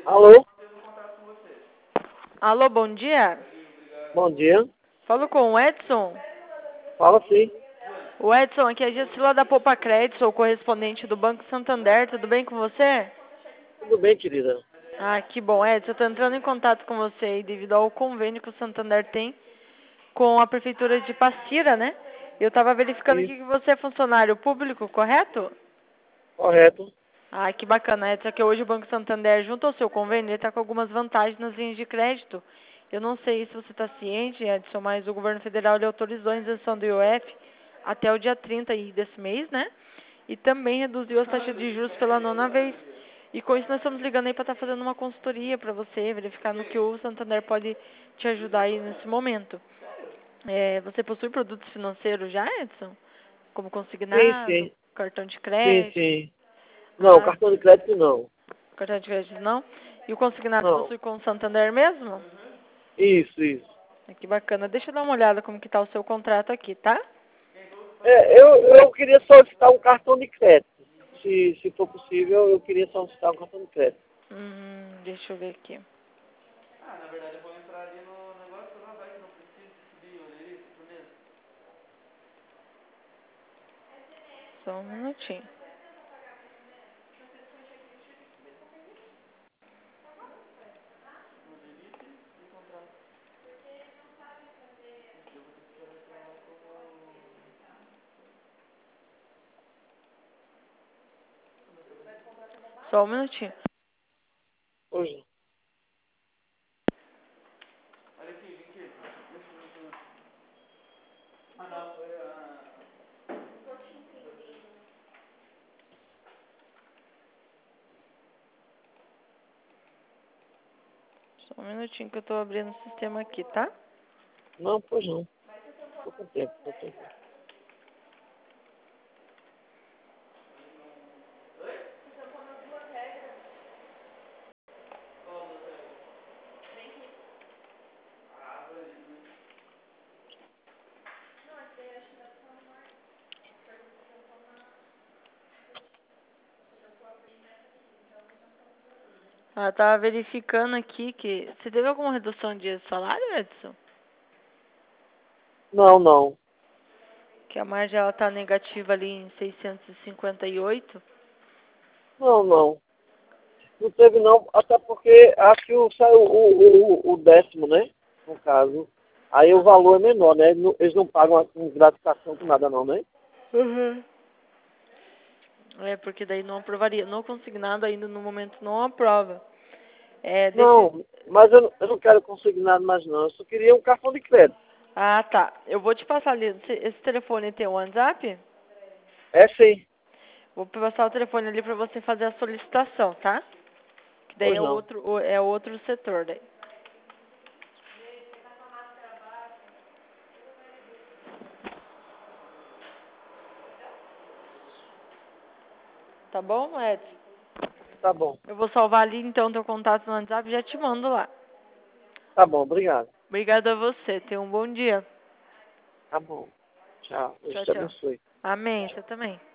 Alô? Alô, bom dia. Bom dia. Falo com o Edson. Fala sim. O Edson, aqui é a Gessila da Poupa Crédito, sou correspondente do Banco Santander. Tudo bem com você? Tudo bem, querida? Ah, que bom, Edson. Eu estou entrando em contato com você aí devido ao convênio que o Santander tem com a Prefeitura de Passira, né? Eu estava verificando aqui Isso, que você é funcionário público, correto? correto. Ah, que bacana, Edson. É que hoje o Banco Santander, junto ao seu convênio, ele está com algumas vantagens nas linhas de crédito. Eu não sei se você está ciente, Edson, mas o governo federal ele autorizou a isenção do IOF até o dia 30 aí desse mês, né? E também reduziu a taxa de juros pela nona vez. E com isso nós estamos ligando aí para estar fazendo uma consultoria para você, verificar no que o Santander pode te ajudar aí nesse momento. Você possui produtos financeiros já, Edson? Como Sim, consignado, sim. cartão de Sim, crédito? sim. Não, Ah, cartão de crédito não. cartão de crédito não? E o consignado Não. possui com o Santander mesmo? Isso, isso. Que bacana. Deixa eu dar uma olhada como que tá o seu contrato aqui, tá? Eu queria solicitar um cartão de crédito. Se for possível, eu queria solicitar um cartão de crédito. Deixa eu ver aqui. Só um minutinho. Só um minutinho. Hoje. Só um minutinho que eu tô abrindo o sistema aqui, tá? Não, pois não. Tô com tempo, tô com tempo. Ah, tava verificando aqui que... Você teve alguma redução de salário, Edson? Não, não. Que a margem ela tá negativa ali em 658. Não, não. Não teve não, até porque acho que saiu o décimo, né? No caso. Aí o valor é menor, né? Eles não pagam assim, gratificação com nada não, né? Uhum. Porque daí não aprovaria. No consignado ainda no momento não aprova. Deixa... Não, mas eu não quero consignar mais não. Eu só queria um cartão de crédito. Ah, tá. Eu vou te passar ali. Esse telefone tem um WhatsApp? É sim. Vou passar o telefone ali pra você fazer a solicitação, tá? Que daí Pois é não. outro setor daí. Tá bom, Edson? Tá bom. Eu vou salvar ali então teu contato no WhatsApp e já te mando lá. Tá bom, obrigado. Obrigada a você. Tenha um bom dia. Tá bom. Tchau. Deus Tchau, te tchau. abençoe. Amém. Você também.